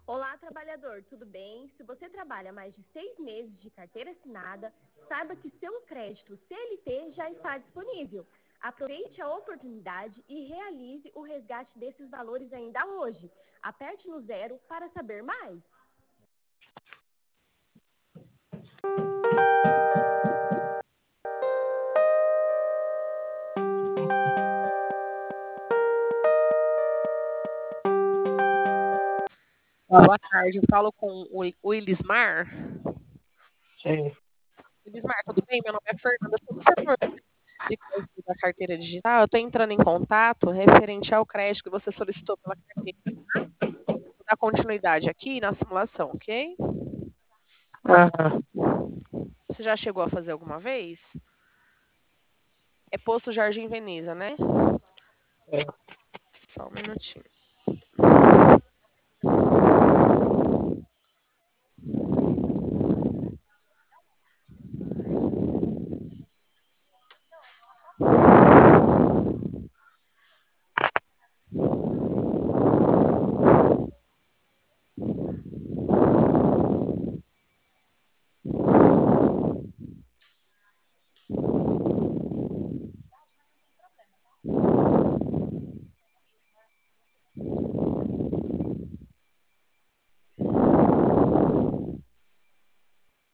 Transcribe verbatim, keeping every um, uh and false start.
Olá, trabalhador, tudo bem? Se você trabalha mais de seis meses de carteira assinada, saiba que seu crédito C L T já está disponível. Aproveite a oportunidade e realize o resgate desses valores ainda hoje. Aperte no zero para saber mais. Boa tarde, eu falo com o o Elismar. Sim. Elismar, tudo bem? Meu nome é Fernanda, sou do setor de crédito da carteira digital. Eu estou entrando em contato referente ao crédito que você solicitou pela carteira. Vou dar continuidade aqui na simulação, ok? Aham. Você já chegou a fazer alguma vez? É posto Jardim Veneza, né? É. Só um minutinho.